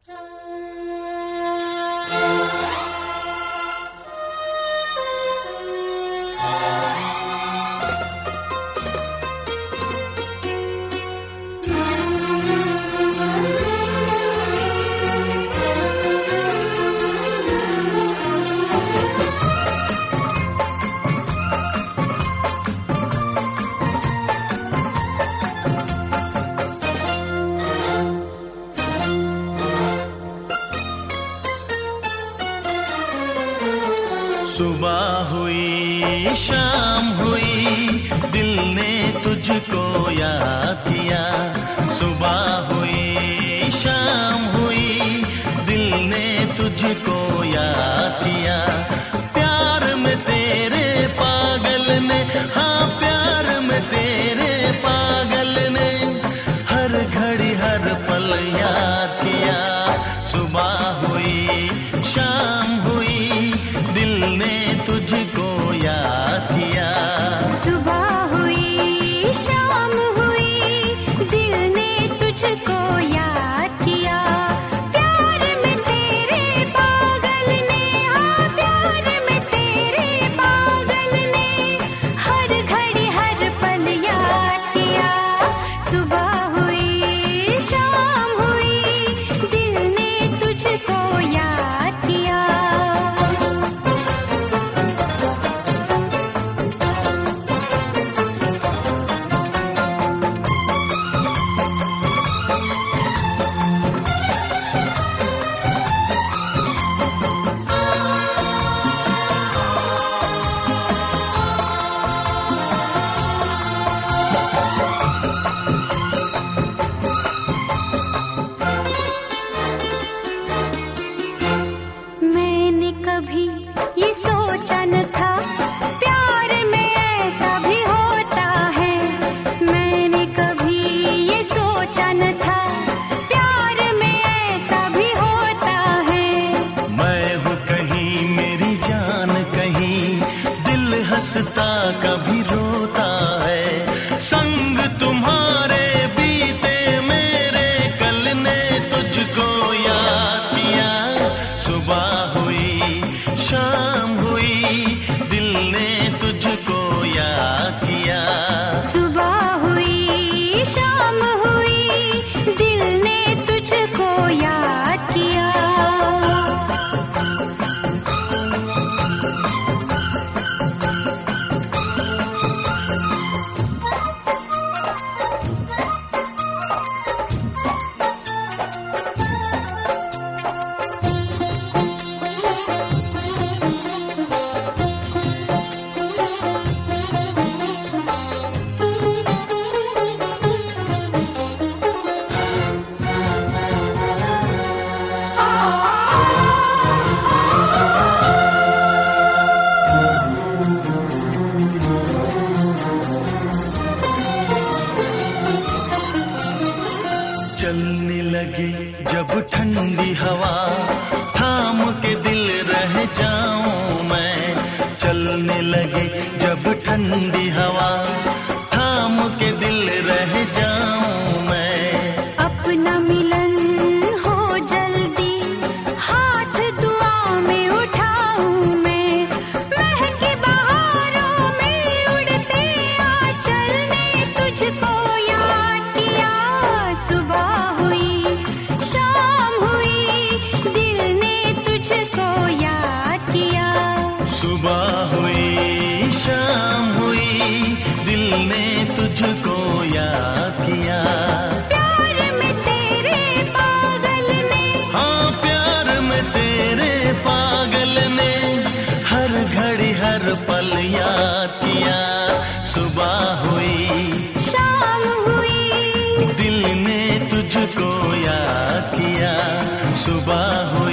सुबह हुई शाम हुई दिल ने तुझको याद किया। सुबह हुई शाम हुई दिल ने तुझको याद किया। प्यार में तेरे पागल ने, हाँ प्यार में तेरे पागल ने हर घड़ी हर पल याद किया। सुबह हुई शाम हुई दिल ने तुझको याद किया। सुबह हुई शाम हुई दिल ने तुझको याद किया। प्यार में तेरे पागल ने, हाँ प्यार में तेरे पागल ने हर घड़ी हर पल याद किया। सुबह हुई शाम हुई दिल ने तुझको याद किया। मैंने कभी ये सोचा न था प्यार में ऐसा भी होता है। मैंने कभी ये सोचा न था प्यार में ऐसा भी होता है। मैं हूँ कहीं मेरी जान कहीं, दिल हंसता कभी रोता है। संग तुम्हारे बीते मेरे कल ने तुझको याद किया। सुबह हुई शाम हुई दिल ने तुझको याद किया। सुबह हुई शाम हुई दिल ने तुझको याद किया। चलने लगे जब ठंडी हवा थाम के दिल रह जाऊं मैं। चलने लगे जब ठंडी हवा थाम के दिल रह जाऊं मैं। अपना मिलन हो जल्दी हाथ दुआ में उठाऊं मैं। महके बहारों में उड़ते आंचल ने तुझको याद किया। सुबह हुई शाम हुई दिल ने तुझको याद किया। सुबह हुई शाम हुई दिल ने तुझको याद किया। प्यार में तेरे पागल ने, हाँ प्यार में तेरे पागल ने हर घड़ी हर पल याद किया। सुबह हुई शाम हुई दिल ने तुझको याद किया। सुबह हुई